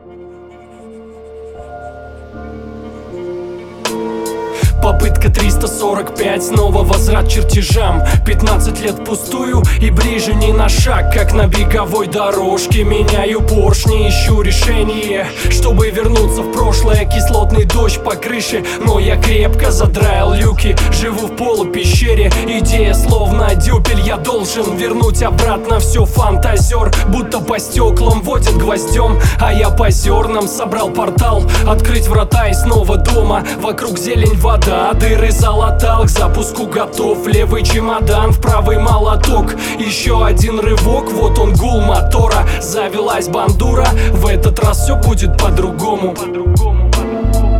Попытка 345, снова возврат чертежам. 15 лет пустую и ближе не на шаг. Как на беговой дорожке меняю поршни, ищу решение, чтобы вернуться в прошлое. Кислотный дождь по крыше, но я крепко задраил люки. Живу в полупещере, идея словно дюпель. Я должен вернуть обратно все, фантазер будто по стеклам водит гвоздем, а я по зернам собрал портал. Открыть врата и снова дома. Вокруг зелень, вода, дыры залатал. К запуску готов, левый чемодан, в правый молоток. Еще один рывок, вот он гул мотора. Завелась бандура, в этот раз все будет по-другому.